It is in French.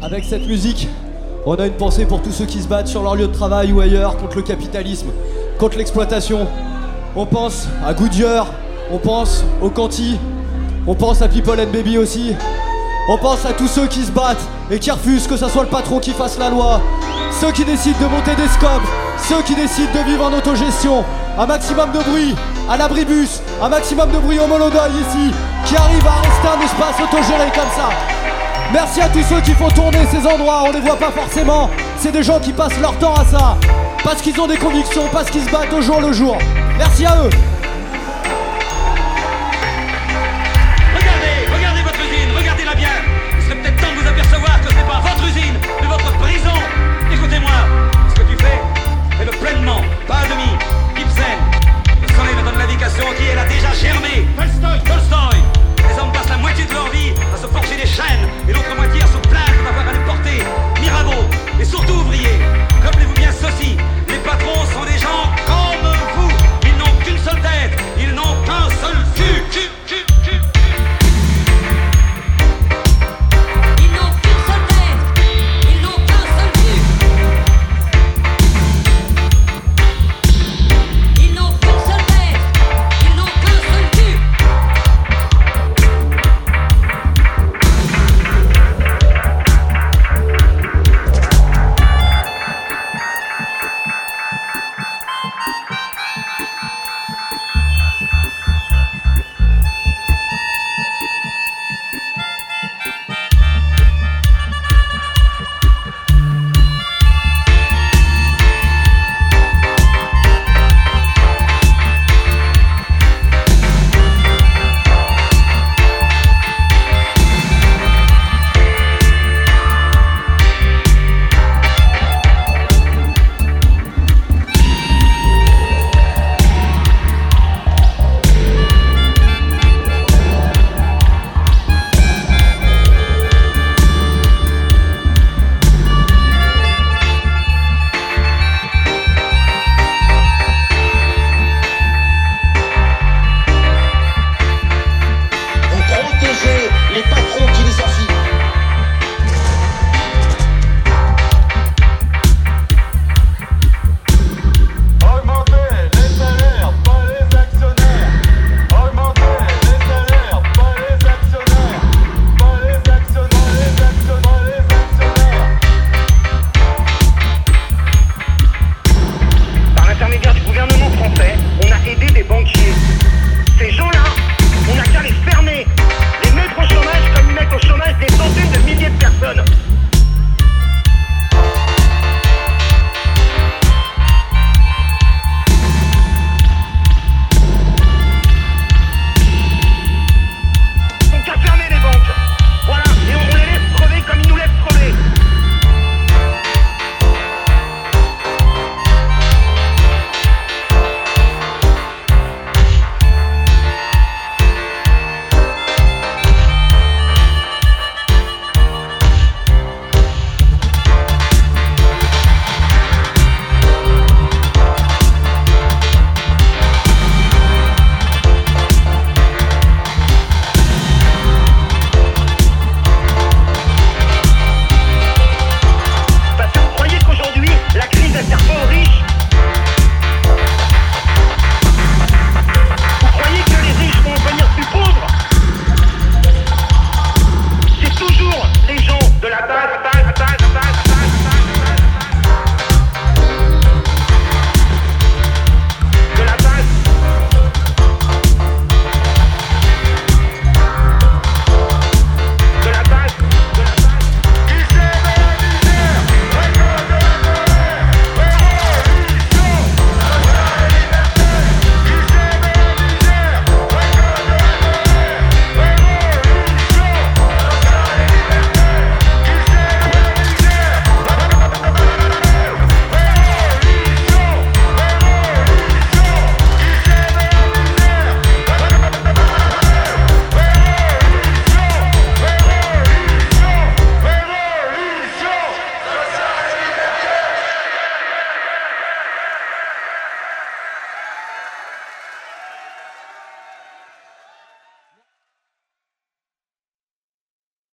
Avec cette musique, on a une pensée pour tous ceux qui se battent sur leur lieu de travail ou ailleurs contre le capitalisme, contre l'exploitation. On pense à Goodyear, on pense au Canty, on pense à People and Baby aussi. On pense à tous ceux qui se battent et qui refusent que ça soit le patron qui fasse la loi. Ceux qui décident de monter des scopes, ceux qui décident de vivre en autogestion. Un maximum de bruit à l'abribus, un maximum de bruit au Molodeuil ici, qui arrive à rester un espace autogéré comme ça. Merci à tous ceux qui font tourner ces endroits, on les voit pas forcément. C'est des gens qui passent leur temps à ça, parce qu'ils ont des convictions, parce qu'ils se battent au jour le jour. Merci à eux.